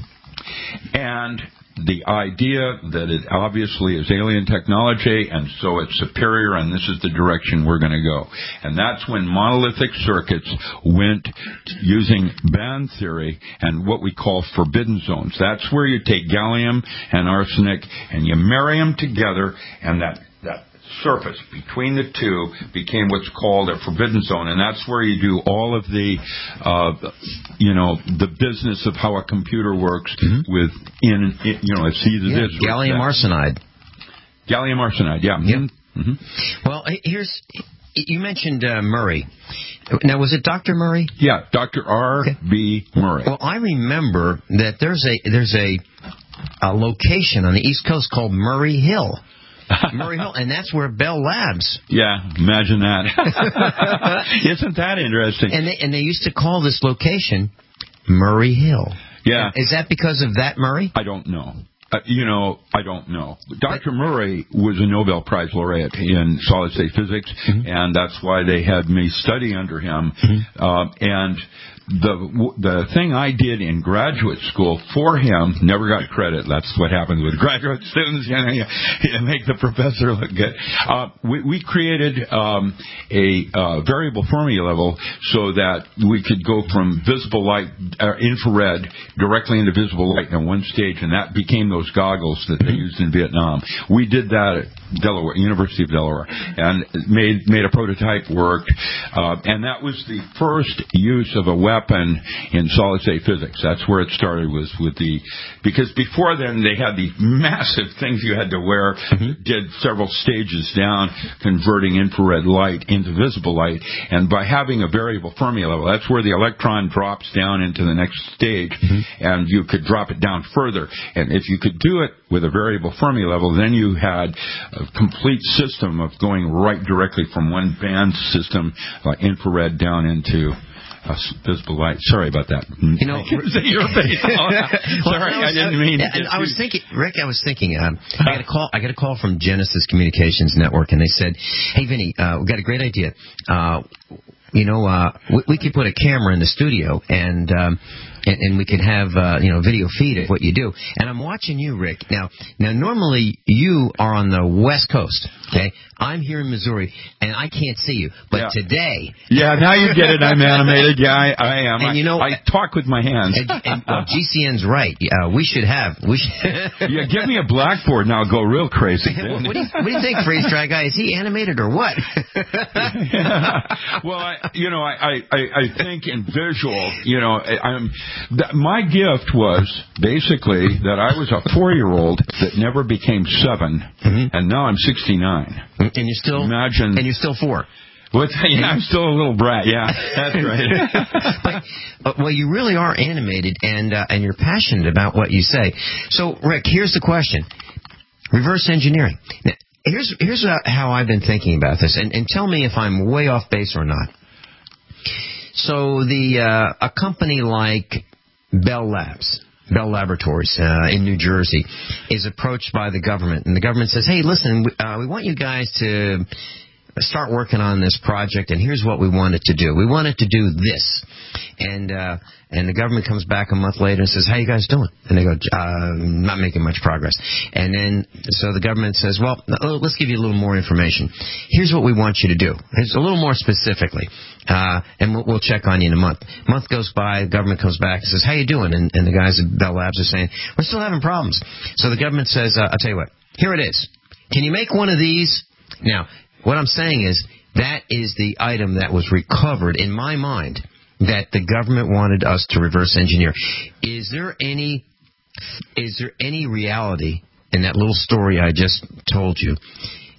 and the idea that it obviously is alien technology, and so it's superior, and this is the direction we're going to go. And that's when monolithic circuits went using band theory and what we call forbidden zones. That's where you take gallium and arsenic and you marry them together, and that, that surface between the two became what's called a forbidden zone, and that's where you do all of the, uh, you know, the business of how a computer works mm-hmm. with, in, in, you know, it's either yeah, this or gallium that. arsenide. Gallium arsenide, yeah. Yep. Mm-hmm. Well, here's, you mentioned uh, Murray. Now, was it Doctor Murray? Yeah, Doctor R B Okay. Murray. Well, I remember that there's a there's a, a location on the East Coast called Murray Hill. Murray Hill, and that's where Bell Labs. Yeah, imagine that. Isn't that interesting? And they and they used to call this location Murray Hill. Yeah. Is that because of that Murray? I don't know. Uh, you know, I don't know. Doctor Murray was a Nobel Prize laureate in solid-state physics, mm-hmm. and that's why they had me study under him. Mm-hmm. Uh, and the the thing I did in graduate school for him, never got credit. That's what happens with graduate students. You know, you, you make the professor look good. Uh, we, we created um, a uh, variable Fermi level so that we could go from visible light, uh, infrared, directly into visible light in one stage, and that became those goggles that they used in Vietnam. We did that at Delaware, University of Delaware, and made made a prototype work, uh, and that was the first use of a weapon in solid-state physics. That's where it started, was with the, because before then they had these massive things you had to wear, mm-hmm. did several stages down, converting infrared light into visible light, and by having a variable Fermi level, that's where the electron drops down into the next stage, mm-hmm. and you could drop it down further, and if you could do it with a variable Fermi level, then you had a complete system of going right directly from one band system, uh, infrared, down into uh, visible light. Sorry about that. You know, your face. Oh, sorry, I, was, I didn't mean. I, I was thinking, Rick. I was thinking. Um, I got a call. I got a call from Genesis Communications Network, and they said, "Hey, Vinny, uh, we got a great idea. Uh, you know, uh, we, we could put a camera in the studio and." Um, And, and we could have, uh, you know, video feed of what you do. And I'm watching you, Rick. Now, now, normally you are on the West Coast, okay? I'm here in Missouri, and I can't see you. But yeah. today... Yeah, now you get it. I'm animated. Yeah, I, I am. And I, you know, I talk with my hands. And, and well, G C N's right. Uh, we should have... We should yeah, give me a blackboard, and I'll go real crazy. what, what, do you, what do you think, Freeze Dry Guy? Is he animated or what? yeah. Well, I, you know, I, I, I think in visual, you know, I, I'm... Th- my gift was basically that I was a four-year-old that never became seven, mm-hmm. and now I'm sixty-nine. And you're still imagine, and you're still four. What? Yeah, I'm still a little brat. Yeah, that's right. but, uh, well, you really are animated, and uh, and you're passionate about what you say. So, Rick, here's the question: reverse engineering. Now, here's here's uh, how I've been thinking about this, and, and tell me if I'm way off base or not. So, the uh, a company like Bell Labs, Bell Laboratories uh, in New Jersey, is approached by the government, and the government says, "Hey, listen, we, uh, we want you guys to start working on this project, and here's what we want it to do. We want it to do this." And uh, and the government comes back a month later and says, "How you guys doing?" And they go, uh, "Not making much progress." And then so the government says, "Well, let's give you a little more information. Here's what we want you to do. Here's a little more specifically, uh, and we'll, we'll check on you in a month." Month goes by, the government comes back and says, "How you doing?" And, and the guys at Bell Labs are saying, "We're still having problems." So the government says, uh, "I'll tell you what. Here it is. Can you make one of these?" Now, what I'm saying is that is the item that was recovered in my mind that the government wanted us to reverse engineer. Is there any is there any reality in that little story I just told you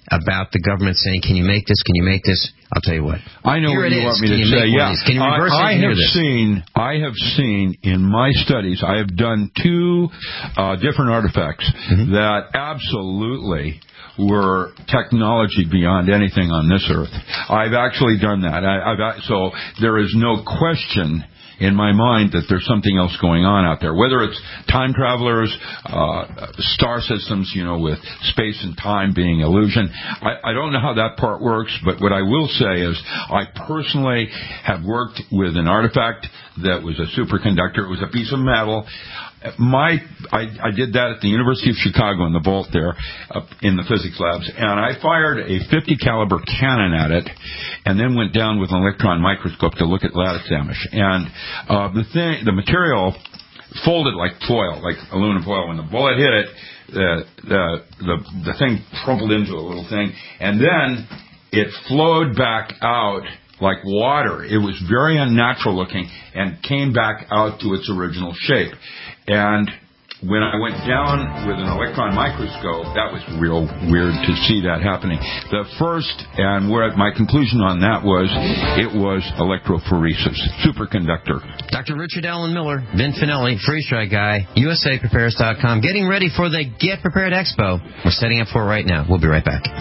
about the government saying, can you make this, can you make this? I'll tell you what. I know Here what it you is. want me can to you say. Make Yeah, one of these? Can you reverse I, I engineer have this? seen. I have seen in my studies. I have done two uh, different artifacts mm-hmm. that absolutely were technology beyond anything on this earth. I've actually done that. I, I've so there is no question in my mind that there's something else going on out there. Whether it's time travelers, uh, star systems, you know, with space and time being illusion. I, I don't know how that part works, but what I will say is I personally have worked with an artifact that was a superconductor. It was a piece of metal. My, I, I did that at the University of Chicago in the vault there, uh, in the physics labs, and I fired a fifty caliber cannon at it, and then went down with an electron microscope to look at lattice damage. And uh, the thing, the material folded like foil, like aluminum foil. When the bullet hit it, the the the, the thing crumpled into a little thing, and then it flowed back out like water. It was very unnatural looking and came back out to its original shape. And when I went down with an electron microscope, that was real weird to see that happening. The first, and where my conclusion on that was, it was electrophoresis, superconductor. Doctor Richard Allen Miller, Vin Finelli, Freeze Dry Guy, U S A Prepares dot com, getting ready for the Get Prepared Expo. We're setting up for it right now. We'll be right back.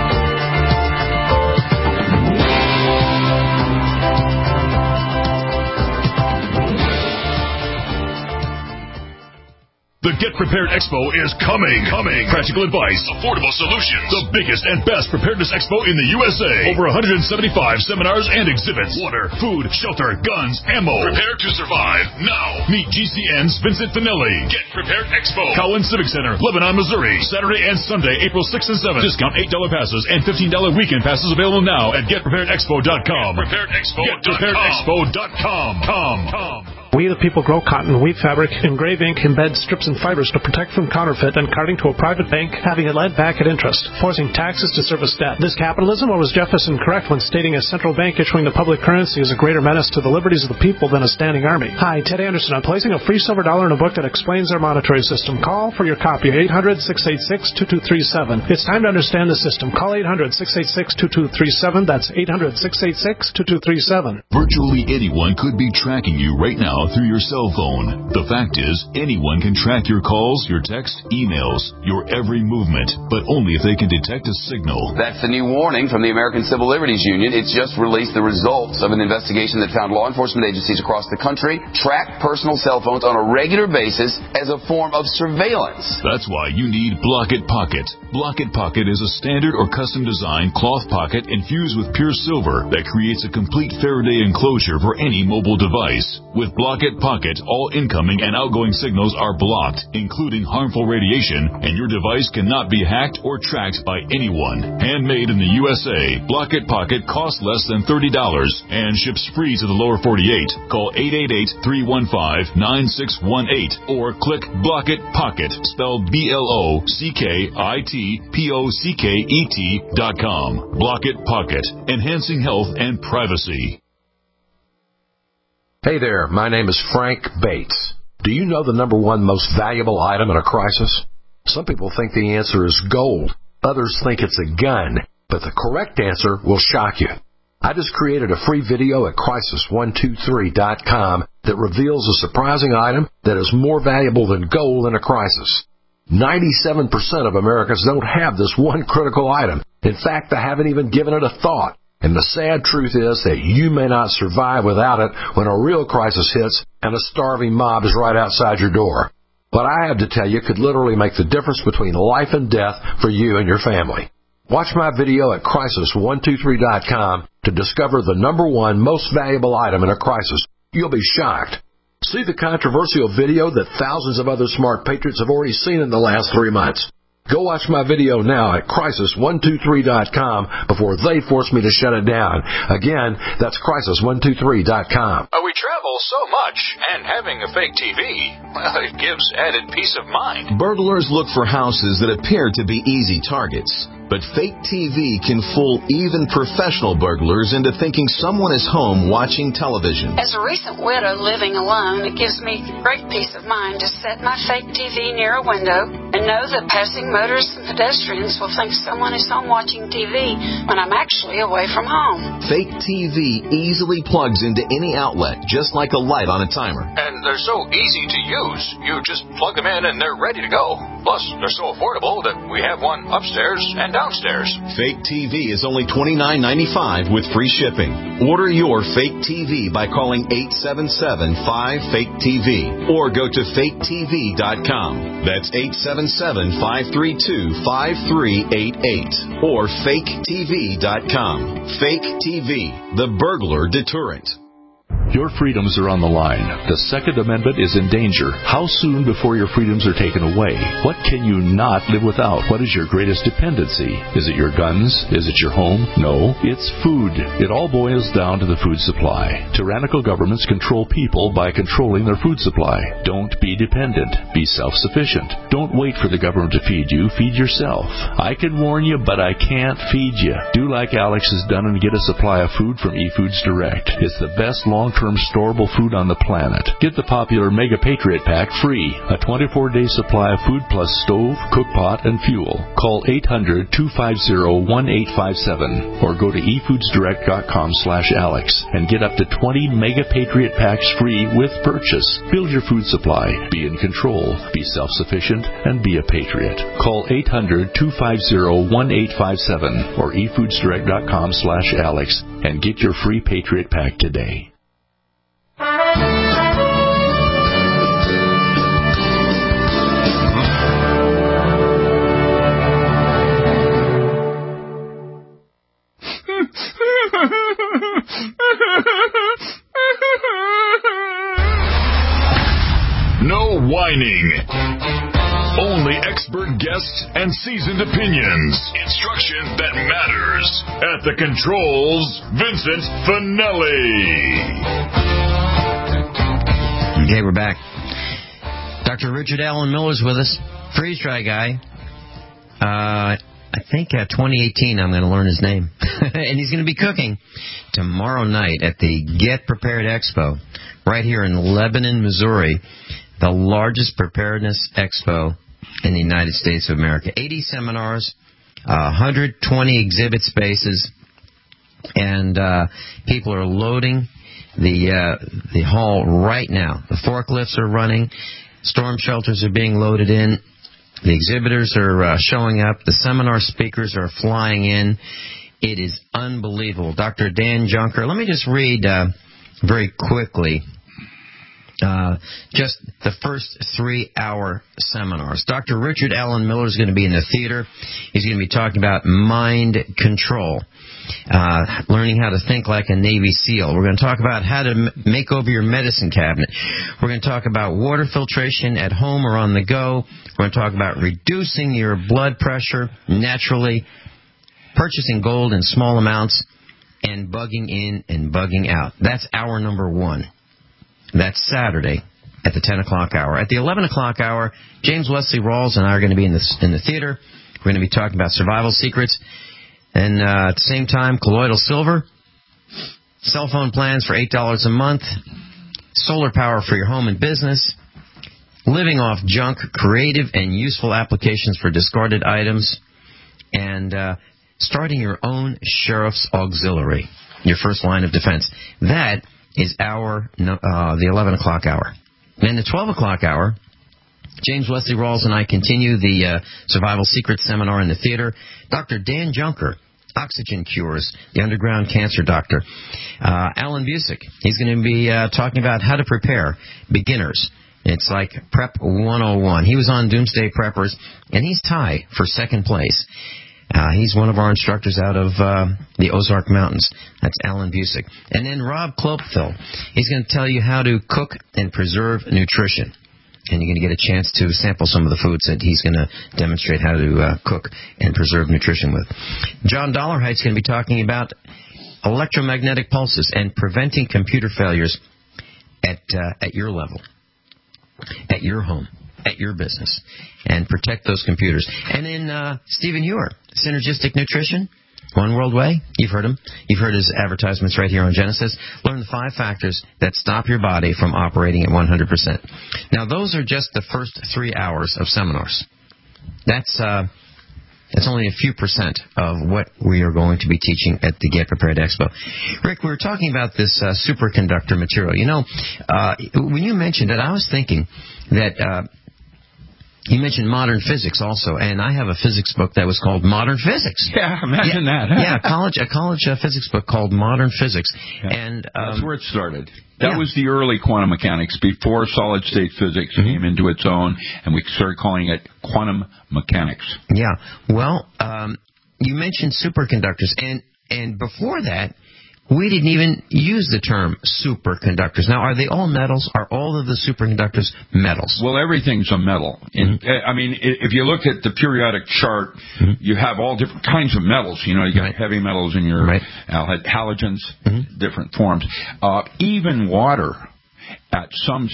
The Get Prepared Expo is coming, coming. Practical advice, affordable solutions. The biggest and best preparedness expo in the U S A. Over one hundred seventy-five seminars and exhibits. Water, food, shelter, guns, ammo. Prepare to survive now. Meet G C N's Vincent Finelli. Get Prepared Expo. Cowan Civic Center, Lebanon, Missouri. Saturday and Sunday, April sixth and seventh. Discount eight dollars passes and fifteen dollars weekend passes available now at get prepared expo dot com. Get Prepared Expo dot com. get prepared expo dot com. Com, com. We the people grow cotton, weave fabric, engrave ink, embed strips and fibers to protect from counterfeit and carting to a private bank, having it led back at interest, forcing taxes to service debt. This capitalism, or was Jefferson correct when stating a central bank issuing the public currency is a greater menace to the liberties of the people than a standing army? Hi, Ted Anderson. I'm placing a free silver dollar in a book that explains our monetary system. Call for your copy, eight hundred, six eight six, two two three seven. It's time to understand the system. Call eight hundred, six eight six, two two three seven. That's eight hundred, six eight six, two two three seven. Virtually anyone could be tracking you right now through your cell phone. The fact is, anyone can track your calls, your texts, emails, your every movement, but only if they can detect a signal. That's the new warning from the American Civil Liberties Union. It's just released the results of an investigation that found law enforcement agencies across the country track personal cell phones on a regular basis as a form of surveillance. That's why you need Block-It Pocket. Block-It Pocket is a standard or custom designed cloth pocket infused with pure silver that creates a complete Faraday enclosure for any mobile device. With Block-It Pocket, all incoming and outgoing signals are blocked, including harmful radiation, and your device cannot be hacked or tracked by anyone. Handmade in the U S A, Block-It Pocket costs less than thirty dollars and ships free to the lower forty-eight. Call eight eight eight, three one five, nine six one eight or click Block-It Pocket, spelled B L O C K I T P O C K E T dot com. Block-It Pocket, enhancing health and privacy. Hey there, my name is Frank Bates. Do you know the number one most valuable item in a crisis? Some people think the answer is gold. Others think it's a gun. But the correct answer will shock you. I just created a free video at crisis one two three dot com that reveals a surprising item that is more valuable than gold in a crisis. ninety-seven percent of Americans don't have this one critical item. In fact, they haven't even given it a thought. And the sad truth is that you may not survive without it when a real crisis hits and a starving mob is right outside your door. What I have to tell you could literally make the difference between life and death for you and your family. Watch my video at crisis one two three dot com to discover the number one most valuable item in a crisis. You'll be shocked. See the controversial video that thousands of other smart patriots have already seen in the last three months. Go watch my video now at crisis one two three dot com before they force me to shut it down. Again, that's crisis one two three dot com. We travel so much, and having a fake T V, well, it gives added peace of mind. Burglars look for houses that appear to be easy targets. But fake T V can fool even professional burglars into thinking someone is home watching television. As a recent widow living alone, it gives me great peace of mind to set my fake T V near a window and know that passing motorists and pedestrians will think someone is home watching T V when I'm actually away from home. Fake T V easily plugs into any outlet, just like a light on a timer. And they're so easy to use. You just plug them in and they're ready to go. Plus, they're so affordable that we have one upstairs and downstairs. Fake T V is only twenty-nine ninety-five with free shipping. Order your fake T V by calling eight seven seven, five, fake T V or go to fake T V dot com. That's eight seven seven, five three two, five three eight eight or fake T V dot com. Fake T V, the burglar deterrent. Your freedoms are on the line. The Second Amendment is in danger. How soon before your freedoms are taken away? What can you not live without? What is your greatest dependency? Is it your guns? Is it your home? No, it's food. It all boils down to the food supply. Tyrannical governments control people by controlling their food supply. Don't be dependent. Be self-sufficient. Don't wait for the government to feed you. Feed yourself. I can warn you, but I can't feed you. Do like Alex has done and get a supply of food from eFoods Direct. It's the best long-term storable food on the planet. Get the popular Mega Patriot Pack free. A twenty-four day supply of food plus stove, cook pot, and fuel. Call eight hundred, two five zero, one eight five seven or go to e foods direct dot com slash Alex and get up to twenty Mega Patriot Packs free with purchase. Build your food supply. Be in control. Be self-sufficient and be a patriot. Call eight hundred, two five zero, one eight five seven or e foods direct dot com slash Alex and get your free Patriot Pack today. No whining. Only expert guests and seasoned opinions. Instruction that matters. At the controls, Vincent Finelli. Okay, we're back. Doctor Richard Allen Miller's with us. Freeze-dry guy. Uh, I think uh, twenty eighteen I'm going to learn his name. And he's going to be cooking tomorrow night at the Get Prepared Expo right here in Lebanon, Missouri, the largest preparedness expo in the United States of America. eighty seminars, uh, one hundred twenty exhibit spaces, and uh, people are loading the uh, the hall right now. The forklifts are running. Storm shelters are being loaded in. The exhibitors are uh, showing up. The seminar speakers are flying in. It is unbelievable. Doctor Dan Junker, let me just read uh, very quickly uh, just the first three-hour seminars. Doctor Richard Allen Miller is going to be in the theater. He's going to be talking about mind control. Uh, learning how to think like a Navy SEAL. We're going to talk about how to m- make over your medicine cabinet. We're going to talk about water filtration at home or on the go. We're going to talk about reducing your blood pressure naturally, purchasing gold in small amounts, and bugging in and bugging out. That's hour number one. That's Saturday at the ten o'clock hour. At the eleven o'clock hour, James Wesley Rawls and I are going to be in the, in the theater. We're going to be talking about survival secrets. And uh, at the same time, colloidal silver, cell phone plans for eight dollars a month, solar power for your home and business, living off junk, creative and useful applications for discarded items, and uh, starting your own sheriff's auxiliary, your first line of defense. That is our uh, the eleven o'clock hour. Then the twelve o'clock hour, James Wesley Rawls and I continue the uh, Survival Secrets seminar in the theater. Doctor Dan Junker, Oxygen Cures, the underground cancer doctor. Uh, Alan Busick, he's going to be uh, talking about how to prepare beginners. It's like Prep one oh one. He was on Doomsday Preppers, and he's tied for second place. Uh, he's one of our instructors out of uh, the Ozark Mountains. That's Alan Busick. And then Rob Klopfel. He's going to tell you how to cook and preserve nutrition. And you're going to get a chance to sample some of the foods that he's going to demonstrate how to uh, cook and preserve nutrition with. John Dollarhite's going to be talking about electromagnetic pulses and preventing computer failures at uh, at your level, at your home. at your business and protect those computers. And then uh, Stephen Hewer, Synergistic Nutrition, One World Way. You've heard him. You've heard his advertisements right here on Genesis. Learn the five factors that stop your body from operating at one hundred percent. Now, those are just the first three hours of seminars. That's uh, that's only a few percent of what we are going to be teaching at the Get Prepared Expo. Rick, we were talking about this uh, superconductor material. You know, uh, when you mentioned it, I was thinking that... Uh, You mentioned modern physics also, and I have a physics book that was called Modern Physics. Yeah, imagine yeah, that. Huh? Yeah, a college, a college uh, physics book called Modern Physics. Yeah. And um, that's where it started. That yeah. was the early quantum mechanics before solid-state physics mm-hmm. came into its own, and we started calling it quantum mechanics. Yeah. Well, um, you mentioned superconductors, and, and before that, we didn't even use the term superconductors. Now, are they all metals? Are all of the superconductors metals? Well, everything's a metal. Mm-hmm. And, I mean, if you look at the periodic chart, mm-hmm. you have all different kinds of metals. You know, you got right. heavy metals in your right. halogens, mm-hmm. different forms. Uh, even water at some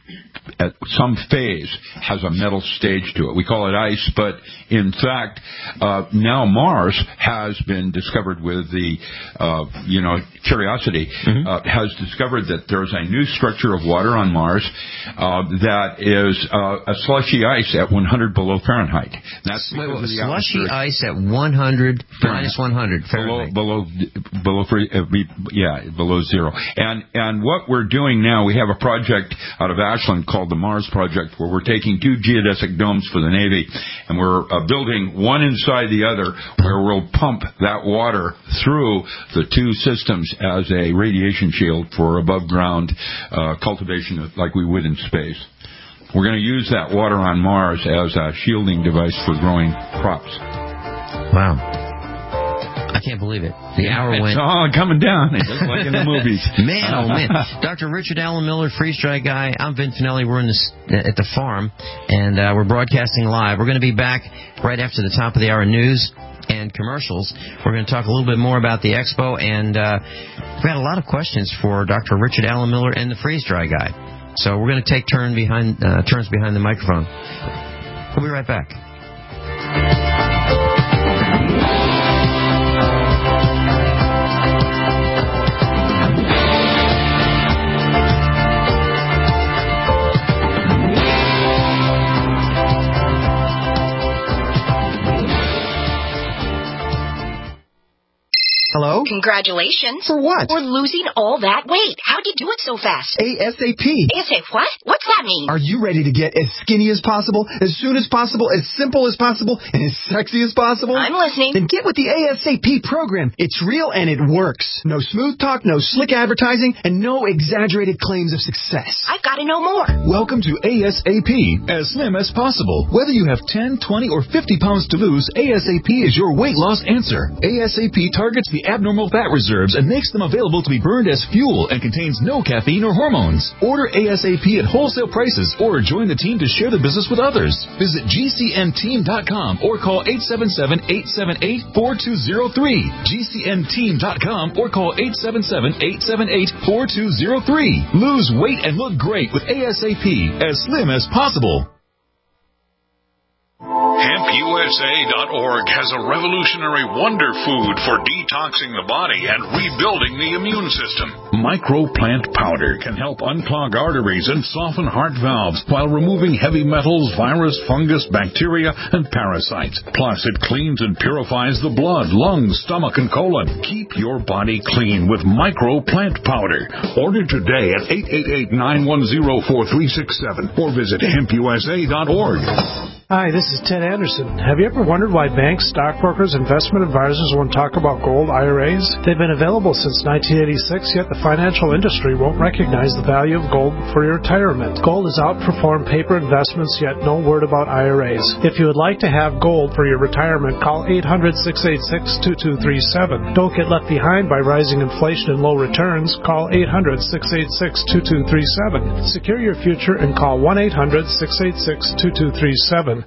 at some phase has a metal stage to it. We call it ice, but in fact, uh, now Mars has been discovered with the, uh, you know, Curiosity mm-hmm. uh, has discovered that there's a new structure of water on Mars uh, that is uh, a slushy ice at one hundred below Fahrenheit. That's wait, wait, slushy ice at one hundred minus one hundred Fahrenheit. Below, below, below, uh, yeah, below zero. And and what we're doing now, we have a project out of Ashland called the Mars Project, where we're taking two geodesic domes for the Navy, and we're uh, building one inside the other, where we'll pump that water through the two systems as a radiation shield for above-ground uh, cultivation like we would in space. We're going to use that water on Mars as a shielding device for growing crops. Wow. I can't believe it. The hour it's went... It's all coming down, just like in the movies. Man, oh man. Doctor Richard Allen Miller, freeze-dry guy. I'm Vin Finelli. We're in this, at the farm, and uh, we're broadcasting live. We're going to be back right after the top of the hour news and commercials. We're going to talk a little bit more about the expo, and uh, we've got a lot of questions for Doctor Richard Allen Miller and the freeze-dry guy. So we're going to take turn behind, uh, turns behind the microphone. We'll be right back. Hello? Congratulations. For what? For losing all that weight. How'd you do it so fast? ASAP. ASAP what? What's that mean? Are you ready to get as skinny as possible, as soon as possible, as simple as possible, and as sexy as possible? I'm listening. Then get with the ASAP program. It's real and it works. No smooth talk, no slick advertising, and no exaggerated claims of success. I've got to know more. Welcome to ASAP, as slim as possible. Whether you have ten, twenty, or fifty pounds to lose, ASAP is your weight loss answer. ASAP targets the abnormal fat reserves and makes them available to be burned as fuel and contains no caffeine or hormones. Order ASAP at wholesale prices or join the team to share the business with others. Visit G C N team dot com or call eight seven seven, eight seven eight, four two zero three. G C N team dot com or call eight seven seven, eight seven eight, four two zero three. Lose weight and look great with ASAP, as slim as possible. Hemp U S A dot org has a revolutionary wonder food for detoxing the body and rebuilding the immune system. Microplant powder can help unclog arteries and soften heart valves while removing heavy metals, virus, fungus, bacteria, and parasites. Plus, it cleans and purifies the blood, lungs, stomach, and colon. Keep your body clean with Microplant powder. Order today at eight eight eight, nine one zero, four three six seven or visit hemp U S A dot org. Hi, this is Ted Anderson. Have you ever wondered why banks, stockbrokers, investment advisors won't talk about gold I R As? They've been available since nineteen eighty-six, yet the financial industry won't recognize the value of gold for your retirement. Gold has outperformed paper investments, yet no word about I R As. If you would like to have gold for your retirement, call eight hundred, six eight six, two two three seven. Don't get left behind by rising inflation and low returns. Call eight hundred, six eight six, two two three seven. Secure your future and call one eight hundred, six eight six, two two three seven.